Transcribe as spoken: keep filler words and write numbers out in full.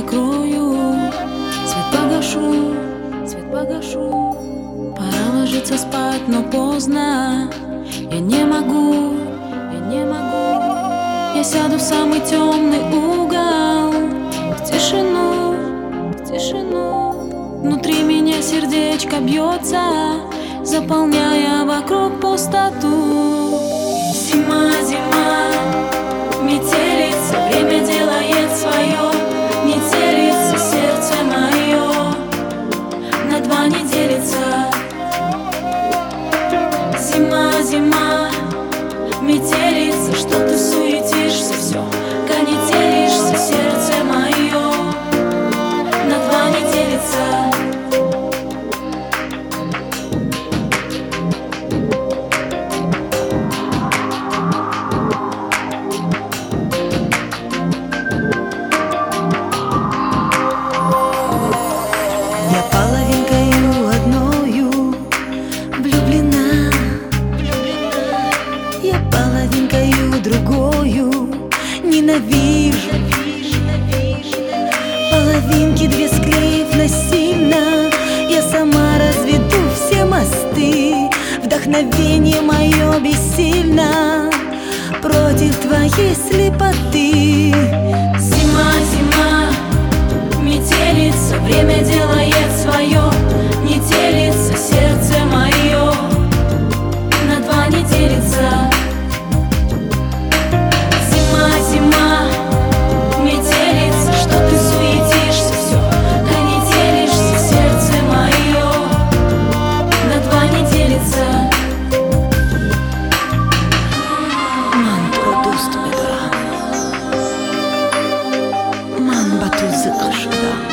закрою, свет погашу, свет погашу. Пора ложиться спать, но поздно. Я не могу, я не могу. Я сяду в самый темный угол, в тишину, в тишину. Внутри меня сердечко бьется, заполняя вокруг пустоту. Зима, зима, метелица, время делает свое. Не делится сердце мое, на два не делится. Зима, зима, метелица, что ты суетишься, все конетелишься, сердце мое на два не делится. Я половинкою одною влюблена, я половинкою другою ненавижу. Половинки две склеив насильно, я сама разведу все мосты. Вдохновение мое бессильно против твоей слепоты. Зима, зима, метелица, время делает свое. Не делится сердце мое, на два не делится. Зима, зима, метелица, что ты суетишься, все конетелишься, сердце мое на два не делится. Ман продуст бедра, ман бату зыкшуда.